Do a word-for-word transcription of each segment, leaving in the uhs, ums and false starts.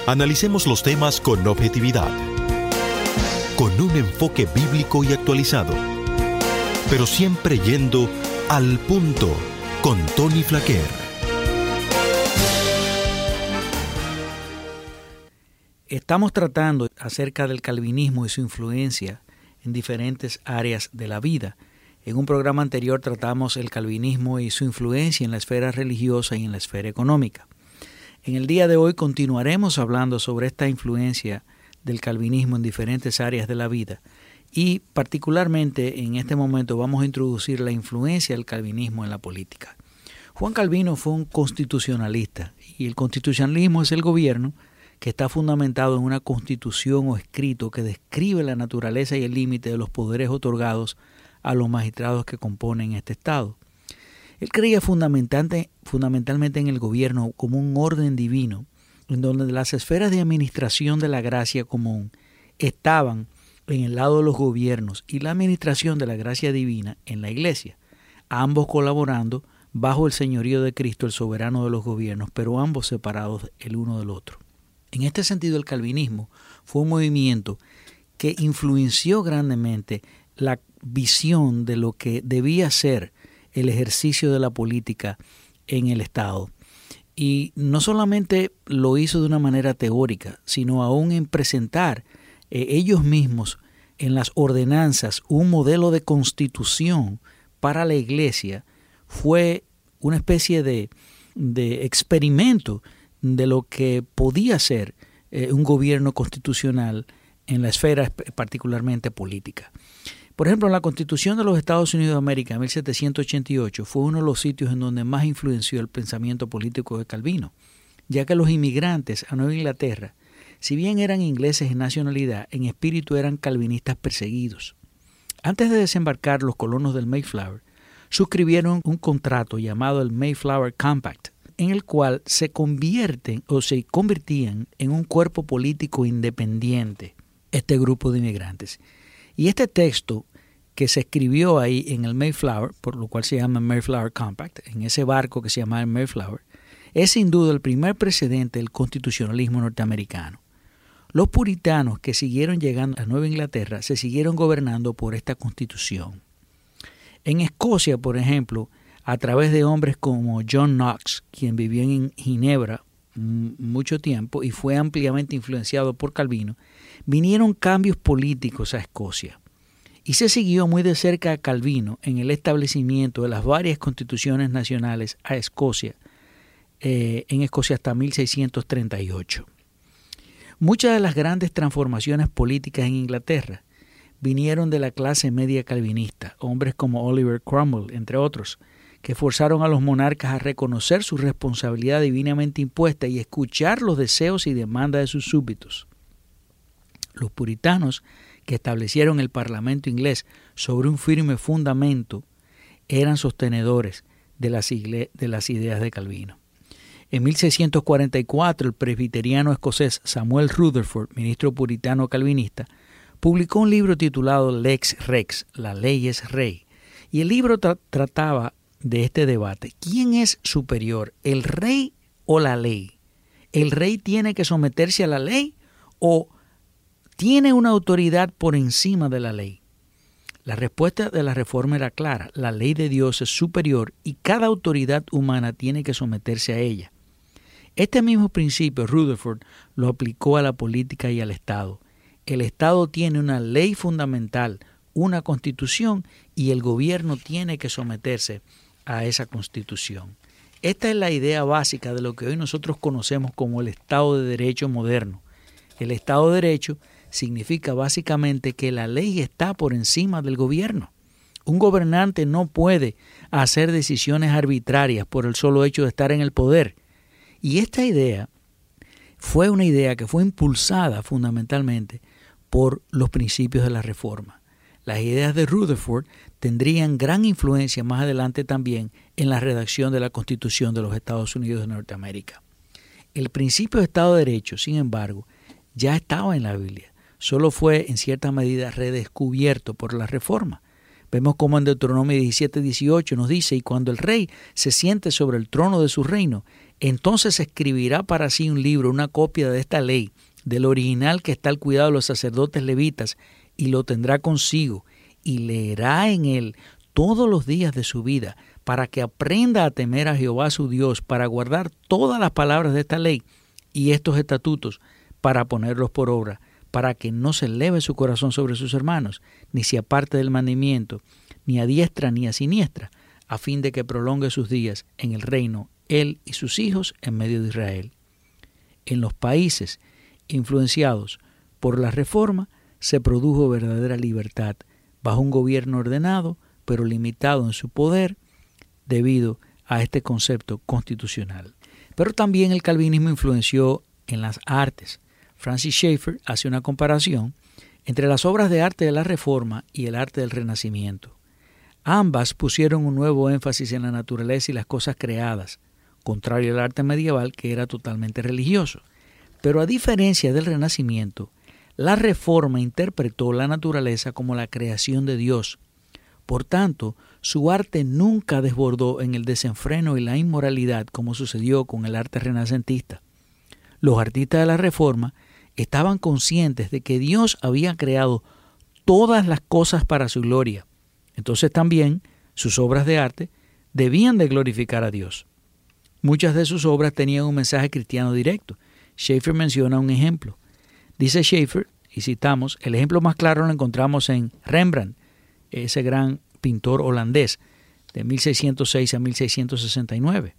Analicemos los temas con objetividad, con un enfoque bíblico y actualizado, pero siempre yendo al punto con Tony Flaquer. Estamos tratando acerca del calvinismo y su influencia en diferentes áreas de la vida. En un programa anterior tratamos el calvinismo y su influencia en la esfera religiosa y en la esfera económica. En el día de hoy continuaremos hablando sobre esta influencia del calvinismo en diferentes áreas de la vida y particularmente en este momento vamos a introducir la influencia del calvinismo en la política. Juan Calvino fue un constitucionalista y el constitucionalismo es el gobierno que está fundamentado en una constitución o escrito que describe la naturaleza y el límite de los poderes otorgados a los magistrados que componen este Estado. Él creía fundamentalmente, fundamentalmente en el gobierno como un orden divino, en donde las esferas de administración de la gracia común estaban en el lado de los gobiernos y la administración de la gracia divina en la iglesia, ambos colaborando bajo el señorío de Cristo, el soberano de los gobiernos, pero ambos separados el uno del otro. En este sentido, el calvinismo fue un movimiento que influenció grandemente la visión de lo que debía ser el ejercicio de la política en el Estado. Y no solamente lo hizo de una manera teórica, sino aún en presentar eh, ellos mismos en las ordenanzas un modelo de constitución para la iglesia. Fue una especie de, de experimento de lo que podía ser eh, un gobierno constitucional en la esfera particularmente política. Por ejemplo, la Constitución de los Estados Unidos de América en mil setecientos ochenta y ocho fue uno de los sitios en donde más influenció el pensamiento político de Calvino, ya que los inmigrantes a Nueva Inglaterra, si bien eran ingleses en nacionalidad, en espíritu eran calvinistas perseguidos. Antes de desembarcar, los colonos del Mayflower suscribieron un contrato llamado el Mayflower Compact, en el cual se convierten o se convertían en un cuerpo político independiente este grupo de inmigrantes. Y este texto que se escribió ahí en el Mayflower, por lo cual se llama Mayflower Compact, en ese barco que se llama el Mayflower, es sin duda el primer precedente del constitucionalismo norteamericano. Los puritanos que siguieron llegando a Nueva Inglaterra se siguieron gobernando por esta constitución. En Escocia, por ejemplo, a través de hombres como John Knox, quien vivió en Ginebra mucho tiempo y fue ampliamente influenciado por Calvino, vinieron cambios políticos a Escocia. Y se siguió muy de cerca a Calvino en el establecimiento de las varias constituciones nacionales a Escocia, eh, en Escocia hasta mil seiscientos treinta y ocho. Muchas de las grandes transformaciones políticas en Inglaterra vinieron de la clase media calvinista, hombres como Oliver Cromwell, entre otros, que forzaron a los monarcas a reconocer su responsabilidad divinamente impuesta y escuchar los deseos y demandas de sus súbditos. Los puritanos, que establecieron el Parlamento inglés sobre un firme fundamento, eran sostenedores de las, igle- de las ideas de Calvino. En mil seiscientos cuarenta y cuatro, el presbiteriano escocés Samuel Rutherford, ministro puritano calvinista, publicó un libro titulado Lex Rex, la ley es rey, y el libro tra- trataba de este debate. ¿Quién es superior, el rey o la ley? ¿El rey tiene que someterse a la ley o tiene una autoridad por encima de la ley? La respuesta de la reforma era clara. La ley de Dios es superior y cada autoridad humana tiene que someterse a ella. Este mismo principio Rutherford lo aplicó a la política y al Estado. El Estado tiene una ley fundamental, una constitución, y el gobierno tiene que someterse a esa constitución. Esta es la idea básica de lo que hoy nosotros conocemos como el Estado de Derecho moderno. El Estado de Derecho significa básicamente que la ley está por encima del gobierno. Un gobernante no puede hacer decisiones arbitrarias por el solo hecho de estar en el poder. Y esta idea fue una idea que fue impulsada fundamentalmente por los principios de la Reforma. Las ideas de Rutherford tendrían gran influencia más adelante también en la redacción de la Constitución de los Estados Unidos de Norteamérica. El principio de Estado de Derecho, sin embargo, ya estaba en la Biblia, solo fue en cierta medida redescubierto por la Reforma. Vemos como en Deuteronomio diecisiete dieciocho nos dice: y cuando el rey se siente sobre el trono de su reino, Entonces escribirá para sí un libro, una copia de esta ley, del original que está al cuidado de los sacerdotes levitas, y lo tendrá consigo, y leerá en él todos los días de su vida, para que aprenda a temer a Jehová su Dios, para guardar todas las palabras de esta ley y estos estatutos, para ponerlos por obra, para que no se eleve su corazón sobre sus hermanos, ni se aparte del mandamiento, ni a diestra ni a siniestra, a fin de que prolongue sus días en el reino, él y sus hijos en medio de Israel. En los países influenciados por la reforma se produjo verdadera libertad, bajo un gobierno ordenado, pero limitado en su poder, debido a este concepto constitucional. Pero también el calvinismo influenció en las artes. Francis Schaeffer hace una comparación entre las obras de arte de la Reforma y el arte del Renacimiento. Ambas pusieron un nuevo énfasis en la naturaleza y las cosas creadas, contrario al arte medieval, que era totalmente religioso. Pero a diferencia del Renacimiento, la Reforma interpretó la naturaleza como la creación de Dios. Por tanto, su arte nunca desbordó en el desenfreno y la inmoralidad como sucedió con el arte renacentista. Los artistas de la Reforma estaban conscientes de que Dios había creado todas las cosas para su gloria. Entonces también sus obras de arte debían de glorificar a Dios. Muchas de sus obras tenían un mensaje cristiano directo. Schaeffer menciona un ejemplo. Dice Schaeffer, y citamos, el ejemplo más claro lo encontramos en Rembrandt, ese gran pintor holandés de mil seiscientos seis a mil seiscientos sesenta y nueve.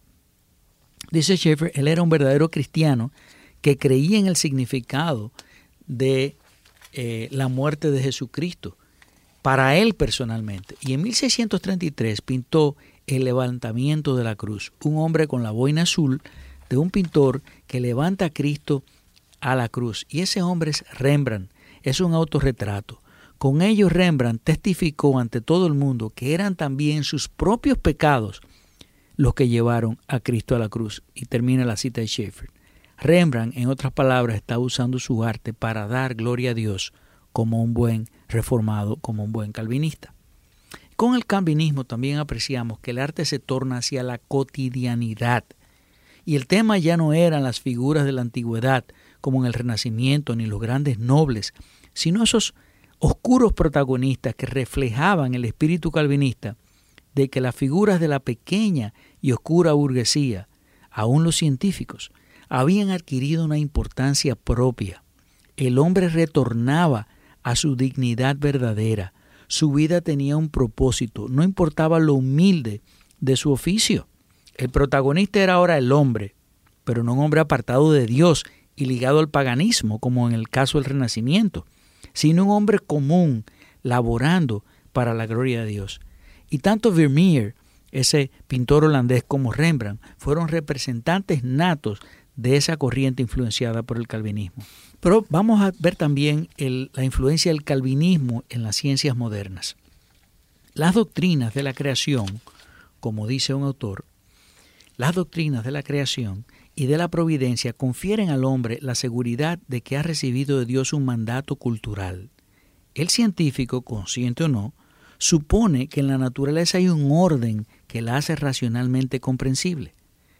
Dice Schaeffer, él era un verdadero cristiano que creía en el significado de eh, la muerte de Jesucristo para él personalmente. Y en mil seiscientos treinta y tres pintó el levantamiento de la cruz, un hombre con la boina azul de un pintor que levanta a Cristo a la cruz. Y ese hombre es Rembrandt, es un autorretrato. Con ello Rembrandt testificó ante todo el mundo que eran también sus propios pecados los que llevaron a Cristo a la cruz. Y termina la cita de Schaeffer. Rembrandt, en otras palabras, está usando su arte para dar gloria a Dios como un buen reformado, como un buen calvinista. Con el calvinismo también apreciamos que el arte se torna hacia la cotidianidad. Y el tema ya no eran las figuras de la antigüedad, como en el Renacimiento, ni los grandes nobles, sino esos oscuros protagonistas que reflejaban el espíritu calvinista de que las figuras de la pequeña y oscura burguesía, aún los científicos, habían adquirido una importancia propia. El hombre retornaba a su dignidad verdadera. Su vida tenía un propósito, no importaba lo humilde de su oficio. El protagonista era ahora el hombre, pero no un hombre apartado de Dios y ligado al paganismo, como en el caso del Renacimiento, sino un hombre común, laborando para la gloria de Dios. Y tanto Vermeer, ese pintor holandés, como Rembrandt, fueron representantes natos de esa corriente influenciada por el calvinismo. Pero vamos a ver también el, la influencia del calvinismo en las ciencias modernas. Las doctrinas de la creación, como dice un autor, las doctrinas de la creación y de la providencia confieren al hombre la seguridad de que ha recibido de Dios un mandato cultural. El científico, consciente o no, supone que en la naturaleza hay un orden que la hace racionalmente comprensible.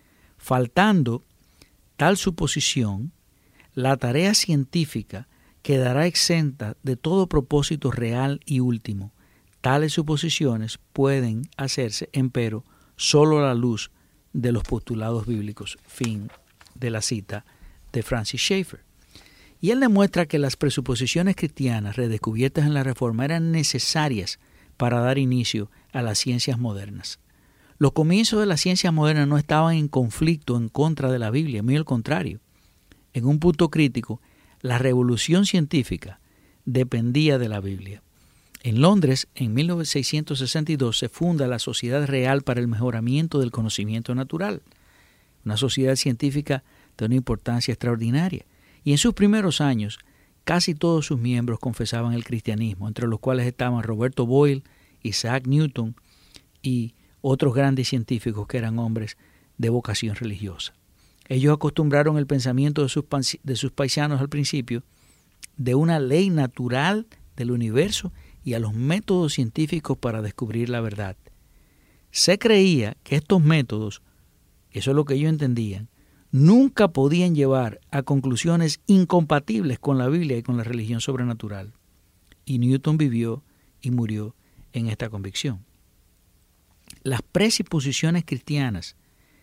Faltando tal suposición, la tarea científica quedará exenta de todo propósito real y último. Tales suposiciones pueden hacerse, empero, solo a la luz de los postulados bíblicos. Fin de la cita de Francis Schaeffer. Y él demuestra que las presuposiciones cristianas redescubiertas en la Reforma eran necesarias para dar inicio a las ciencias modernas. Los comienzos de las ciencias modernas no estaban en conflicto en contra de la Biblia, muy al contrario. En un punto crítico, la revolución científica dependía de la Biblia. En Londres, en mil seiscientos sesenta y dos, se funda la Sociedad Real para el Mejoramiento del Conocimiento Natural, una sociedad científica de una importancia extraordinaria. Y en sus primeros años, casi todos sus miembros confesaban el cristianismo, entre los cuales estaban Roberto Boyle, Isaac Newton y otros grandes científicos que eran hombres de vocación religiosa. Ellos acostumbraron el pensamiento de sus, de sus paisanos al principio de una ley natural del universo y a los métodos científicos para descubrir la verdad. Se creía que estos métodos eso es lo que ellos entendían, nunca podían llevar a conclusiones incompatibles con la Biblia y con la religión sobrenatural. Y Newton vivió y murió en esta convicción. Las presuposiciones cristianas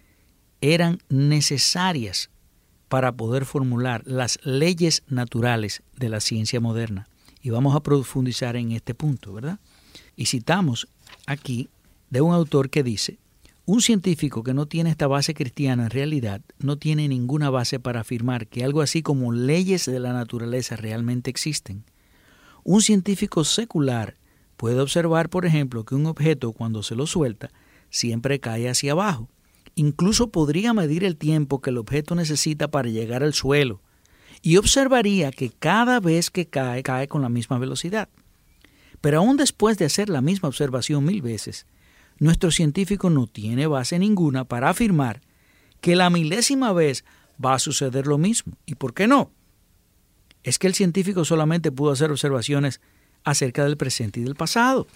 eran necesarias para poder formular las leyes naturales de la ciencia moderna. Y vamos a profundizar en este punto, ¿verdad? Y citamos aquí de un autor que dice: un científico que no tiene esta base cristiana en realidad no tiene ninguna base para afirmar que algo así como leyes de la naturaleza realmente existen. Un científico secular puede observar, por ejemplo, que un objeto cuando se lo suelta siempre cae hacia abajo. Incluso podría medir el tiempo que el objeto necesita para llegar al suelo y observaría que cada vez que cae, cae con la misma velocidad. Pero aún después de hacer la misma observación mil veces, nuestro científico no tiene base ninguna para afirmar que la milésima vez va a suceder lo mismo. ¿Y por qué no? Es que el científico solamente pudo hacer observaciones acerca del presente y del pasado.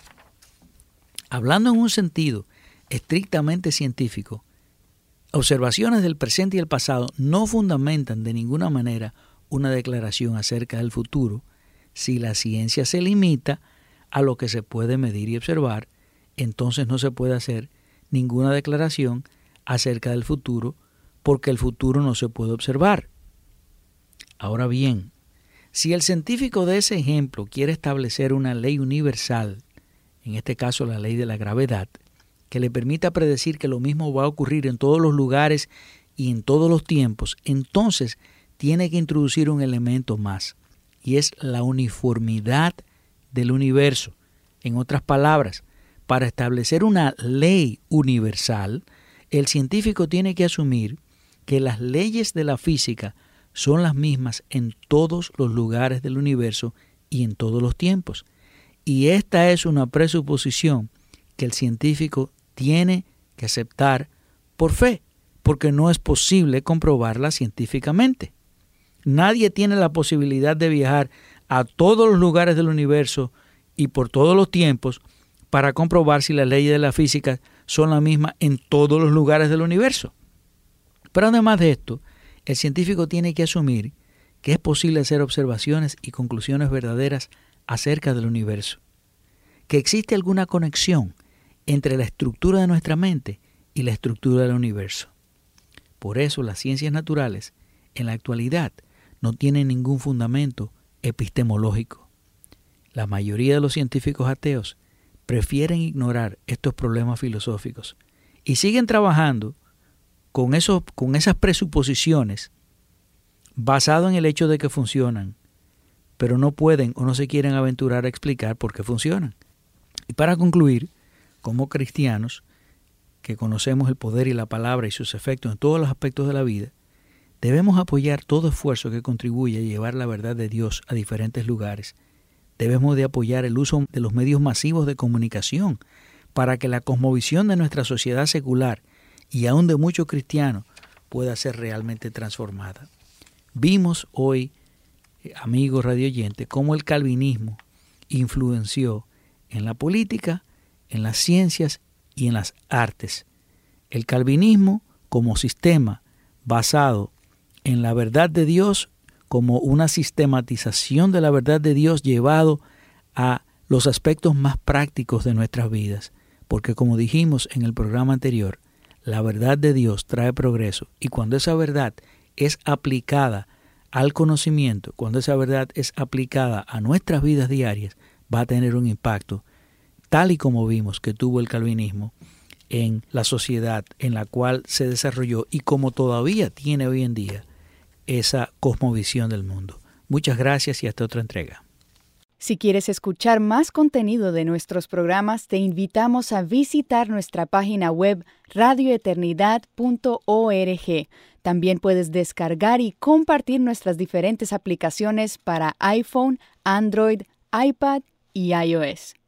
Hablando en un sentido estrictamente científico, observaciones del presente y el pasado no fundamentan de ninguna manera una declaración acerca del futuro. Si la ciencia se limita a lo que se puede medir y observar, entonces no se puede hacer ninguna declaración acerca del futuro, porque el futuro no se puede observar. Ahora bien, si el científico de ese ejemplo quiere establecer una ley universal, en este caso la ley de la gravedad, que le permita predecir que lo mismo va a ocurrir en todos los lugares y en todos los tiempos, entonces tiene que introducir un elemento más, y es la uniformidad del universo. En otras palabras, para establecer una ley universal, el científico tiene que asumir que las leyes de la física son las mismas en todos los lugares del universo y en todos los tiempos. Y esta es una presuposición que el científico tiene que aceptar por fe, porque no es posible comprobarla científicamente. Nadie tiene la posibilidad de viajar a todos los lugares del universo y por todos los tiempos para comprobar si las leyes de la física son las mismas en todos los lugares del universo. Pero además de esto, el científico tiene que asumir que es posible hacer observaciones y conclusiones verdaderas acerca del universo, que existe alguna conexión entre la estructura de nuestra mente y la estructura del universo. Por eso las ciencias naturales en la actualidad no tienen ningún fundamento epistemológico. La mayoría de los científicos ateos prefieren ignorar estos problemas filosóficos y siguen trabajando con, esos, con esas presuposiciones basado en el hecho de que funcionan, pero no pueden o no se quieren aventurar a explicar por qué funcionan. Y para concluir, como cristianos que conocemos el poder y la palabra y sus efectos en todos los aspectos de la vida, debemos apoyar todo esfuerzo que contribuya a llevar la verdad de Dios a diferentes lugares. Debemos de apoyar el uso de los medios masivos de comunicación para que la cosmovisión de nuestra sociedad secular y aún de muchos cristianos pueda ser realmente transformada. Vimos hoy, amigos radioyentes, cómo el calvinismo influenció en la política, en las ciencias y en las artes. El calvinismo como sistema basado en la verdad de Dios, como una sistematización de la verdad de Dios llevado a los aspectos más prácticos de nuestras vidas. Porque como dijimos en el programa anterior, la verdad de Dios trae progreso, y cuando esa verdad es aplicada al conocimiento, cuando esa verdad es aplicada a nuestras vidas diarias, va a tener un impacto, tal y como vimos que tuvo el calvinismo en la sociedad en la cual se desarrolló y como todavía tiene hoy en día esa cosmovisión del mundo. Muchas gracias y hasta otra entrega. Si quieres escuchar más contenido de nuestros programas, te invitamos a visitar nuestra página web radio eternidad punto org. También puedes descargar y compartir nuestras diferentes aplicaciones para iPhone, Android, iPad y iOS.